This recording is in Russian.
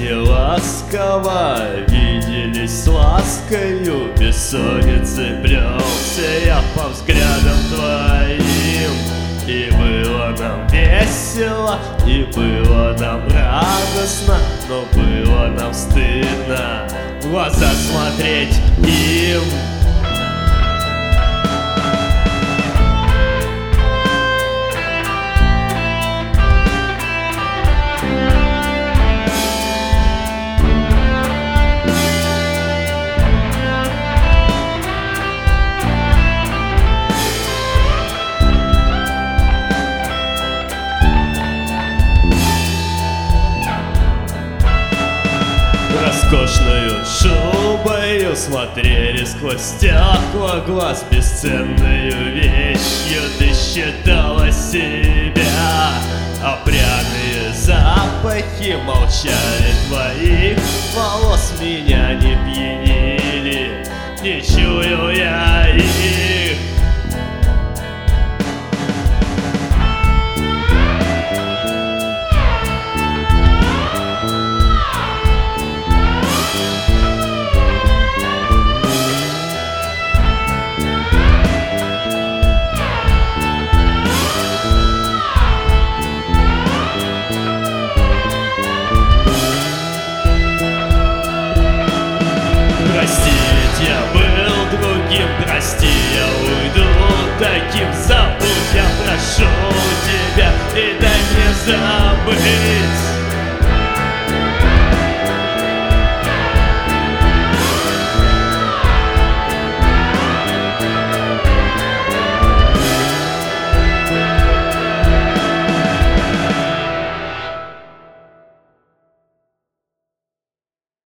не ласково виделись с ласкою, бессонницы плелся я по взглядам твоим. И было нам весело, и было нам радостно, но было нам стыдно в глаза смотреть им. Роскошную шубою смотрели сквозь стекла глаз, бесценную вещью ты считала себя, а пряные запахи молчали твоих волос меня не пьянили, не чую я их. Прости, ведь я был другим, прости, я уйду таким, забудь, я прошу тебя, и дай мне забыть.